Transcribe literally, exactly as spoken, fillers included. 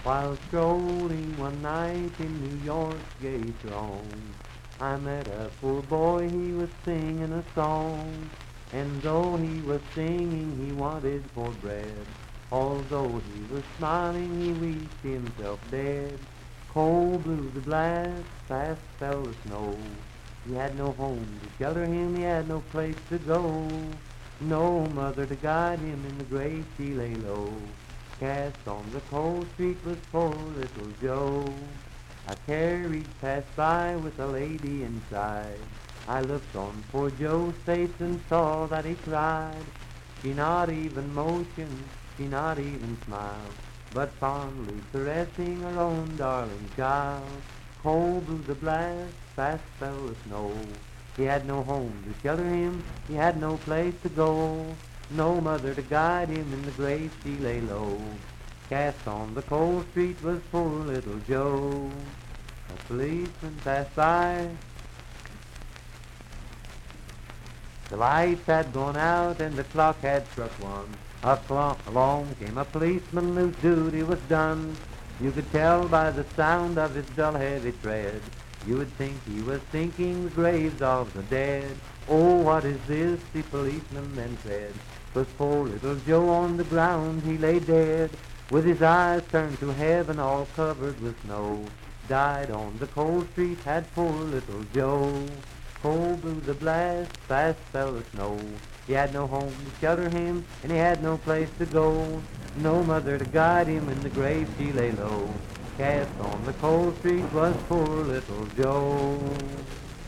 While strolling one night in New York's gay throng, I met a poor boy, he was singing a song. And though he was singing, he wanted for bread. Although he was smiling, he wished himself dead. Cold blew the blast, fast fell the snow. He had no home to shelter him, he had no place to go. No mother to guide him, in the grave she lay low. Cast on the cold street was poor little Joe. A carriage passed by with a lady inside. I looked on poor Joe's face and saw that he cried. She not even motioned, she not even smiled, but fondly caressing her own darling child. Cold blew the blast, fast fell the snow. He had no home to shelter him, he had no place to go. No mother to guide him, in the grave she lay low. Cast on the cold street was poor little Joe. A policeman passed by. The lights had gone out and the clock had struck one. Up along came a policeman whose duty was done. You could tell by the sound of his dull heavy tread. You would think he was thinking the graves of the dead. Oh, what is this? The policeman then said. 'Twas poor little Joe on the ground, he lay dead, with his eyes turned to heaven, all covered with snow. Died on the cold street, had poor little Joe. Cold blew the blast, fast fell the snow. He had no home to shelter him, and he had no place to go. No mother to guide him, in the grave she lay low. Cast on the cold street was poor little Joe.